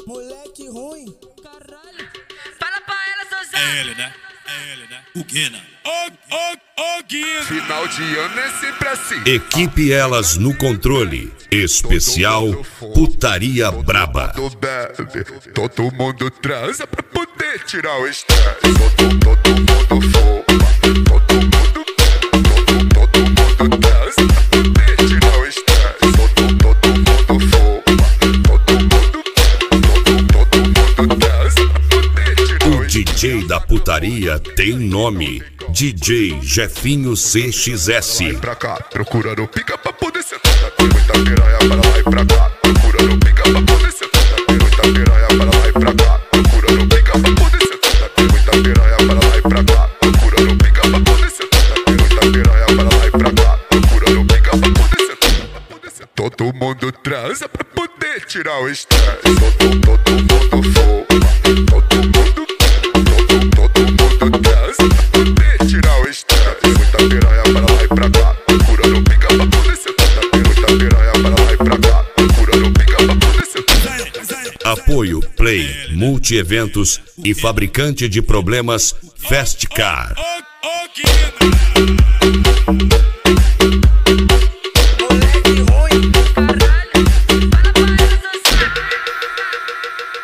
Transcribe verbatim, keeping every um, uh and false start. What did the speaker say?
Moleque ruim. Caralho. Fala pra ela, seu Zé. É ele, né? É ele, né? O Guina. Ô, ô, ô, Guina. Final de ano é sempre assim. Equipe Elas no Controle. Especial Putaria Braba. Todo bebe, todo mundo transa pra poder tirar o estresse. Todo, todo mundo fuma, todo mundo bebe, todo, todo mundo transa pra poder tirar o estresse. Todo, todo mundo fuma, todo mundo bebe, todo, todo mundo transa pra poder tirar o O estresse. D J da putaria tem nome: D J Jefinho C X S. Vai pra cá, procurando pica pra poder sentar. Tem muita piranha para lá e pra cá, procurando pica pra poder sentar. Tem muita piranha para lá e pra cá, procurando pica pra poder sentar. Tem muita piranha para lá e pra cá, procurando pica pra poder sentar. Tem muita piranha para lá e pra cá, procurando pica pra poder sentar. Todo mundo transa pra poder tirar o estresse. Todo, todo mundo fuma, todo mundo bebe, todo, todo mundo transa pra poder tirar o estresse. Tem muita piranha para lá e pra cá, procurando pica pra poder sentar. Tem muita piranha para lá e pra cá, procurando pica pra poder sentar. Apoio Play Multi-Eventos e fabricante de problemas Fast Car. Ô, ô, Guina.